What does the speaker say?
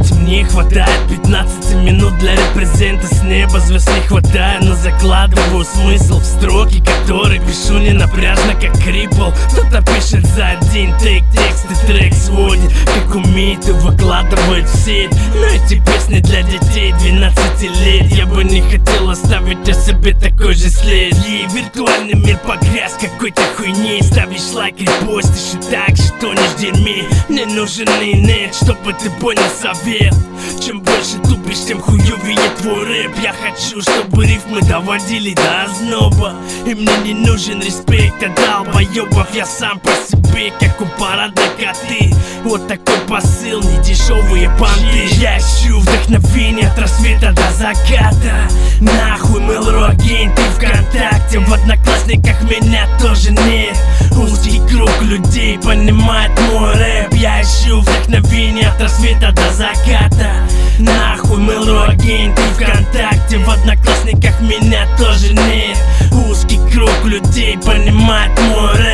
работе мне хватает 15 минут для репрезента. С неба звезд не хватает, но закладываю смысл в строки, которые пишу не напряжно, как крипл. Кто-то пишет за один тейк текст и трек сводит, как умеет, и выкладывает в сеть. Но эти песни для детей 12 лет. Я бы не хотел оставить о себе такой же след. И виртуальный мир погряз какой-то хуйней. Ставишь лайк, репостишь и так же тонешь в дерьме. Мне нужен инет, чтобы ты понял совет. Чем больше тупишь, тем хуёвее твой рэп. Я хочу, чтобы рифмы доводили до озноба. И мне не нужен респект от долбоёбов. Я сам по себе, как у парада коты. Вот такой посыл, не дешевые понты. Я ищу вдохновение от рассвета до заката. Нахуй Mail.ru агент и ВКонтакте. В Одноклассниках меня тоже нет. Узкий круг людей понимает мой рэп. Я ищу вдохновение от рассвета до заката. Нахуй Mail.ru агент и ВКонтакте. В Одноклассниках меня тоже нет. Узкий круг людей понимает мой рэп.